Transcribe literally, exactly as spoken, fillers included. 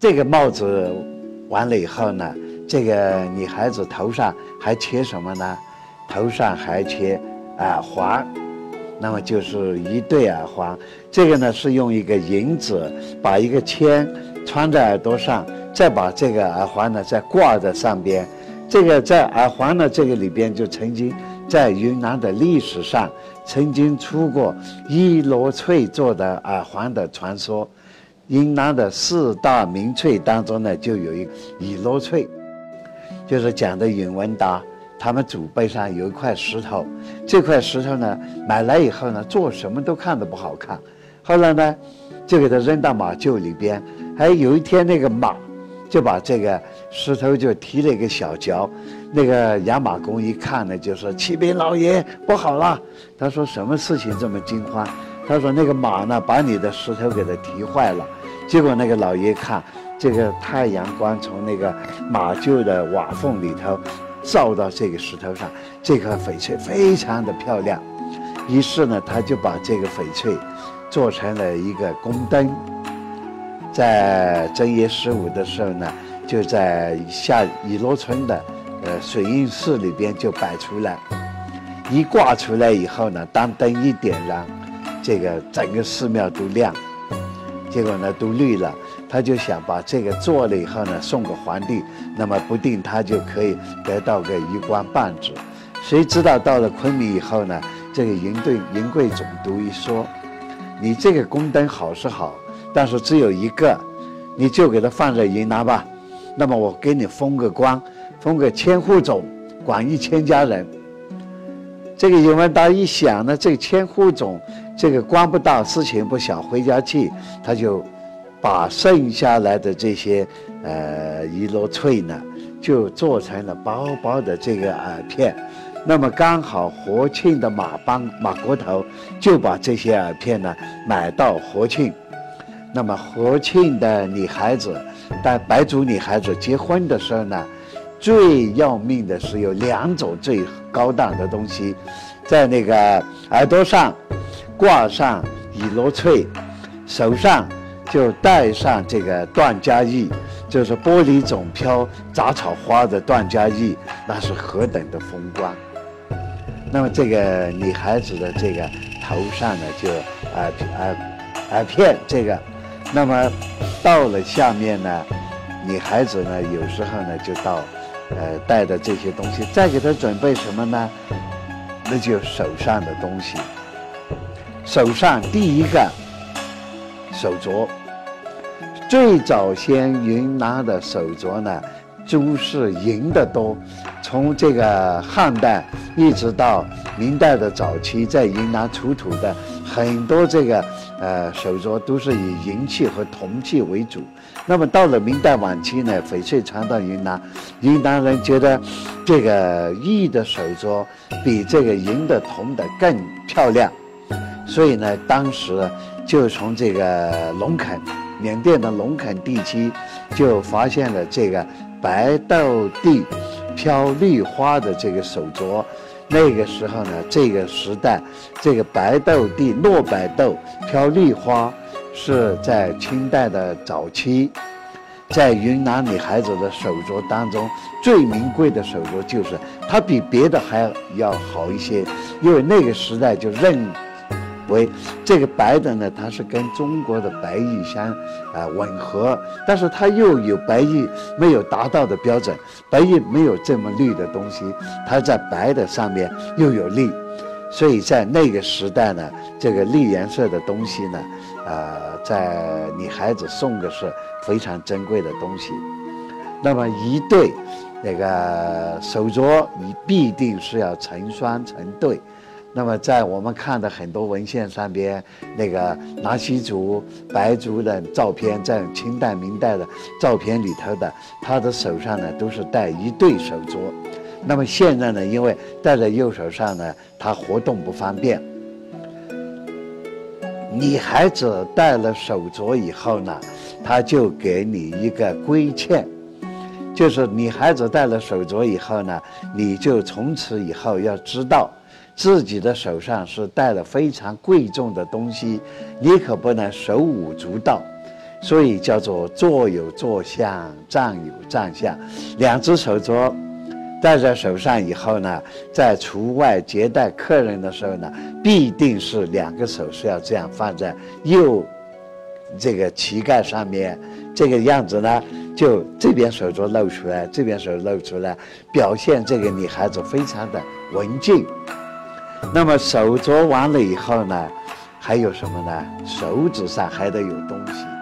这个帽子完了以后呢，这个女孩子头上还贴什么呢？头上还贴耳环，那么就是一对耳环。这个呢是用一个银子把一个签穿在耳朵上，再把这个耳环呢再挂在上边。这个在耳环呢这个里边就曾经在云南的历史上曾经出过一罗翠做的耳环的传说。云南的四大名翠当中呢就有一个一罗翠，就是讲的允文达他们祖辈上有一块石头，这块石头呢买来以后呢做什么都看得不好看，后来呢就给它扔到马厩里边。还有一天那个马就把这个石头就踢了一个小角，那个养马工一看呢就说：“启禀老爷，不好了！”他说：“什么事情这么惊慌？”他说：“那个马呢把你的石头给它踢坏了。”结果那个老爷看这个太阳光从那个马厩的瓦缝里头照到这个石头上，这颗翡翠非常的漂亮，于是呢他就把这个翡翠做成了一个宫灯，在正月十五的时候呢就在下伊洛村的呃水印寺里边就摆出来，一挂出来以后呢，当灯一点燃，这个整个寺庙都亮，结果呢都绿了。他就想把这个做了以后呢送给皇帝，那么不定他就可以得到个一官半职。谁知道到了昆明以后呢，这个云对云贵总督一说，你这个宫灯好是好，但是只有一个，你就给它放在云南吧，那么我给你封个官，封个千户总，管一千家人。这个允文达一想呢，这个千户总这个官不大，事情不小，回家去他就把剩下来的这些呃一罗翠呢就做成了薄薄的这个耳片。那么刚好和庆的马帮马国头就把这些耳片呢买到和庆。那么和庆的女孩子，但白族女孩子结婚的时候呢，最要命的是有两种最高档的东西，在那个耳朵上挂上一罗翠，手上就戴上这个缎家玉，就是玻璃种飘杂草花的缎家玉，那是何等的风光。那么这个女孩子的这个头上呢就耳耳耳片这个，那么到了下面呢，女孩子呢有时候呢就到呃带的这些东西，再给她准备什么呢？那就手上的东西。手上第一个手镯，最早先云南的手镯呢都是银的多，从这个汉代一直到明代的早期，在云南出土的很多这个呃手镯都是以银器和铜器为主。那么到了明代晚期呢，翡翠传到云南，云南人觉得这个玉的手镯比这个银的铜的更漂亮，所以呢当时就从这个龙垦缅甸的龙垦地区就发现了这个白豆地飘绿花的这个手镯。那个时候呢，这个时代这个白豆地糯白豆飘绿花是在清代的早期，在云南女孩子的手镯当中最名贵的手镯，就是它比别的还要好一些，因为那个时代就认为这个白的呢，它是跟中国的白玉相啊、呃、吻合，但是它又有白玉没有达到的标准，白玉没有这么绿的东西，它在白的上面又有绿，所以在那个时代呢，这个绿颜色的东西呢，呃，在女孩子送的是非常珍贵的东西。那么一对那个手镯，你必定是要成双成对。那么在我们看的很多文献上边，那个纳西族、白族的照片，在清代、明代的照片里头的，他的手上呢都是戴一对手镯。那么现在呢，因为戴在右手上呢，他活动不方便。女孩子戴了手镯以后呢，他就给你一个规劝，就是女孩子戴了手镯以后呢，你就从此以后要知道自己的手上是戴了非常贵重的东西，你可不能手舞足蹈。 所以叫做坐有坐相，站有站相。两只手镯戴在手上以后呢，在出外接待客人的时候呢，必定是两个手是要这样放在右这个膝盖上面，这个样子呢，就这边手镯露出来，这边手露出来，表现这个女孩子非常的文静。那么手镯完了以后呢，还有什么呢？手指上还得有东西。